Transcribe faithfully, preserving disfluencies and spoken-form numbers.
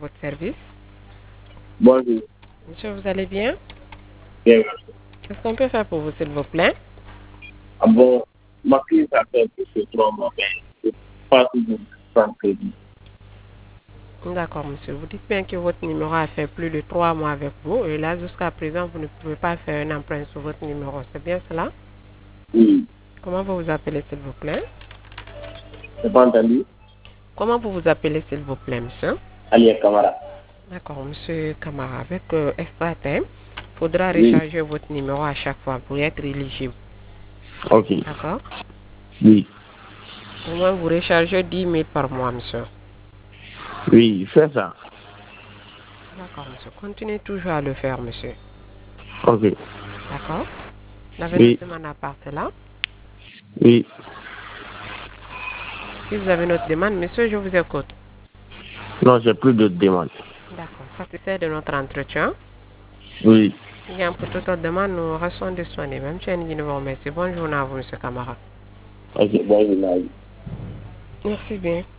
votre service. Bonjour. Monsieur, vous allez bien? Bien. Qu'est-ce qu'on peut faire pour vous, s'il vous plaît? Ah bon, ma fille a fait plus de trois mois, mais je pas toujours sans crédit. D'accord, monsieur. Vous dites bien que votre numéro a fait plus de trois mois avec vous et là, jusqu'à présent, vous ne pouvez pas faire un emprunt sur votre numéro. C'est bien cela? Oui. Comment vous vous appelez, s'il vous plaît? C'est pas entendu? Comment vous vous appelez, s'il vous plaît, monsieur? Alia Kamara. D'accord, monsieur Camara. Avec euh, Extra Time, il faudra Oui. recharger votre numéro à chaque fois pour être éligible. Ok. D'accord? Oui. Au moins, vous rechargez dix mille par mois, monsieur. Oui, fais ça. D'accord, monsieur. Continuez toujours à le faire, monsieur. Ok. D'accord? Vous avez Oui. notre demande à part cela? Oui. Si vous avez notre demande, monsieur, je vous écoute. Non, j'ai plus de demande. D'accord. Satisfait de notre entretien? Oui. Bien, pour toute autre demande, nous restons disponibles. Même si nous vous remercie. Bonne journée à vous, monsieur Camara. Ok, bonjour. Merci bien.